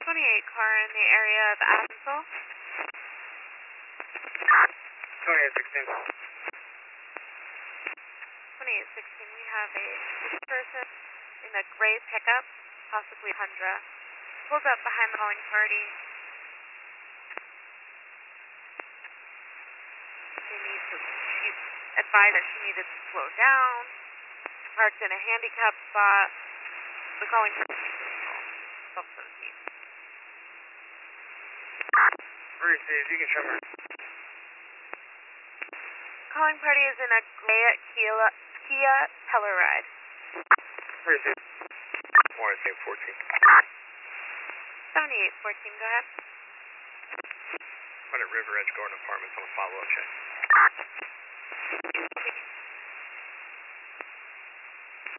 car in the area of Asensel. 2816. 2816, we have a person in a gray pickup, possibly Tundra. Pulled up behind the calling party. She advised that she needed to slow down. Parked in a handicap spot. The calling party is 1217. Receive, you can show me. Calling party is in a gray Kia Telluride. Receive. More, I think 14. 7814, go ahead. I'm at River Edge Garden Apartments on a follow-up check.